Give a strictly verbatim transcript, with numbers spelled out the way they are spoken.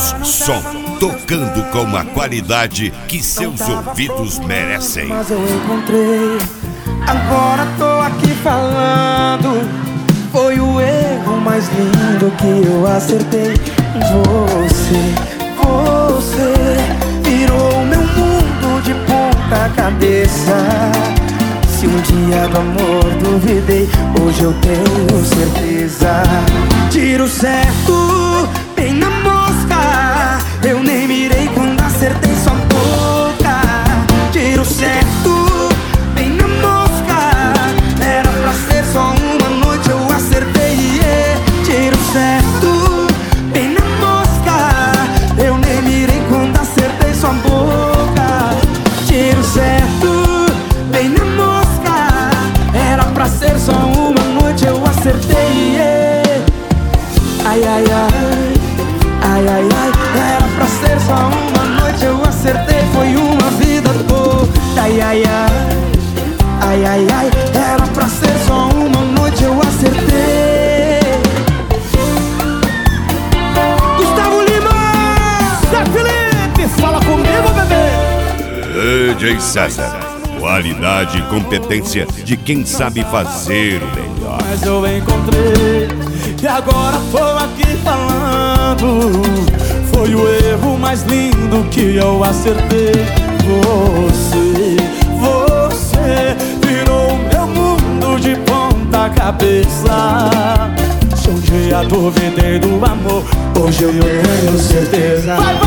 House Som, tocando com a qualidade que seus ouvidos merecem. Mas eu encontrei, agora tô aqui falando. Foi o erro mais lindo que eu acertei. Você, você virou meu mundo de ponta cabeça. Se um dia do amor duvidei, hoje eu tenho certeza. Tiro certo, bem na mosca. Eu nem mirei quando acertei sua boca. Tiro certo, bem na mosca. Era pra ser só uma noite, eu acertei, yeah. Tiro certo, bem na mosca. Eu nem mirei quando acertei sua boca. Tiro certo, bem na mosca. Era pra ser só uma noite, eu acertei, yeah. Ai, ai, ai, ai, ai, ai. Era pra ser só uma noite, eu acertei, foi uma vida toda. Ai, ai, ai, ai, ai, ai. Era pra ser só uma noite, eu acertei. Gustavo Lima, Zé Felipe, fala comigo, bebê. D J César, qualidade e competência de quem sabe fazer o melhor. Mas eu encontrei e agora tô aqui falando. Foi o erro mais lindo que eu acertei. Você, você virou meu mundo de ponta cabeça. Se um dia duvidei do amor, hoje eu tenho certeza. Vai,